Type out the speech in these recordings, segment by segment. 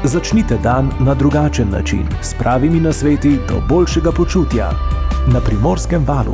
Začnite dan na drugačen način, s pravimi nasveti do boljšega počutja. Na Primorskem valu.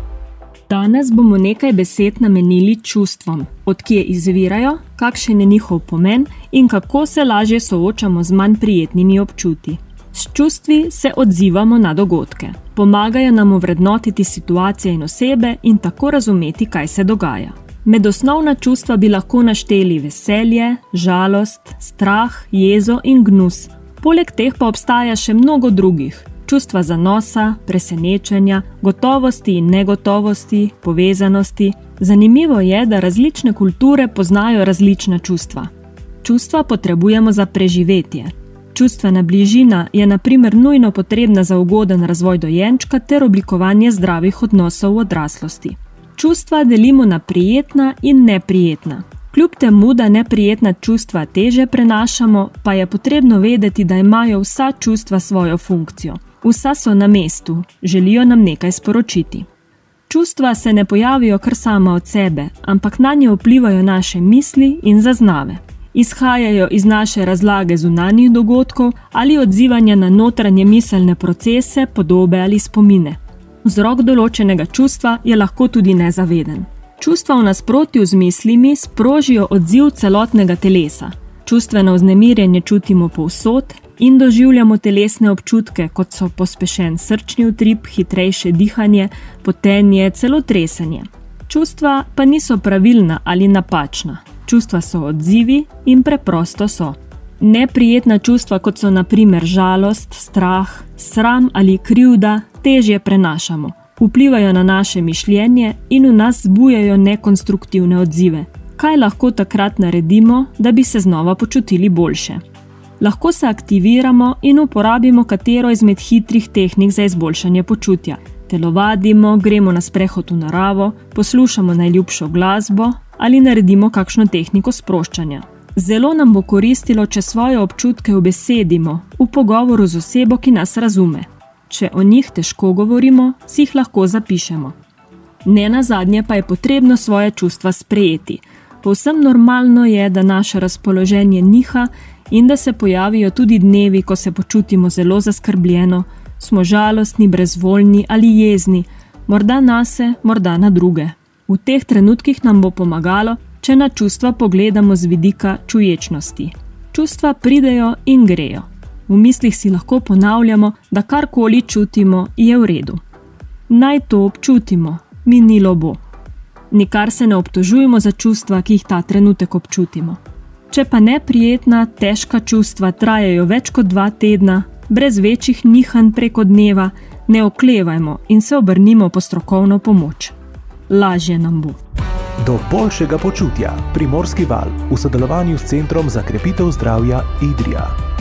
Danes bomo nekaj besed namenili čustvom, od kje izvirajo, kakšen je njihov pomen in kako se lažje soočamo z manj prijetnimi občutji. S čustvi se odzivamo na dogodke. Pomagajo nam ovrednotiti situacije in osebe in tako razumeti, kaj se dogaja. Med osnovna čustva bi lahko našteli veselje, žalost, strah, jezo in gnus. Poleg teh pa obstaja še mnogo drugih. Čustva zanosa, presenečenja, gotovosti in negotovosti, povezanosti. Zanimivo je, da različne kulture poznajo različna čustva. Čustva potrebujemo za preživetje. Čustvena bližina je na primer nujno potrebna za ugoden razvoj dojenčka ter oblikovanje zdravih odnosov v odraslosti. Čustva delimo na prijetna in neprijetna. Kljub temu, da neprijetna čustva teže prenašamo, pa je potrebno vedeti, da imajo vsa čustva svojo funkcijo. Vsa so na mestu, želijo nam nekaj sporočiti. Čustva se ne pojavijo kar sama od sebe, ampak nanje vplivajo naše misli in zaznave. Izhajajo iz naše razlage zunanjih dogodkov ali odzivanja na notranje miselne procese, podobe ali spomine. Vzrok določenega čustva je lahko tudi nezaveden. Čustva v nasprotju z mislimi sprožijo odziv celotnega telesa. Čustveno vznemirjenje čutimo povsod in doživljamo telesne občutke, kot so pospešen srčni utrip, hitrejše dihanje, potenje, celo tresenje. Čustva pa niso pravilna ali napačna. Čustva so odzivi in preprosto so. Neprijetna čustva, kot so na primer žalost, strah, sram ali krivda, težje prenašamo. Vplivajo na naše mišljenje in v nas zbujajo nekonstruktivne odzive. Kaj lahko takrat naredimo, da bi se znova počutili boljše? Lahko se aktiviramo in uporabimo katero izmed hitrih tehnik za izboljšanje počutja. Telovadimo, gremo na sprehod v naravo, poslušamo najljubšo glasbo ali naredimo kakšno tehniko sproščanja. Zelo nam bo koristilo, če svoje občutke ubesedimo v pogovoru z osebo, ki nas razume. Če o njih težko govorimo, si jih lahko zapišemo. Nenazadnje pa je potrebno svoje čustva sprejeti. Povsem normalno je, da naše razpoloženje niha in da se pojavijo tudi dnevi, ko se počutimo zelo zaskrbljeno, smo žalostni, brezvoljni ali jezni, morda nase, morda na druge. V teh trenutkih nam bo pomagalo, če na čustva pogledamo z vidika čuječnosti. Čustva pridejo in grejo. V mislih si lahko ponavljamo, da karkoli čutimo, je v redu. Naj to občutimo, minilo bo. Nikar se ne obtožujemo za čustva, ki jih ta trenutek občutimo. Če pa neprijetna, težka čustva trajajo več kot 2 tedna, brez večjih nihanj preko dneva, ne oklevajmo in se obrnimo po strokovno pomoč. Lažje nam bo. Do boljšega počutja. Primorski val v sodelovanju s Centrom za krepitev zdravja Idrija.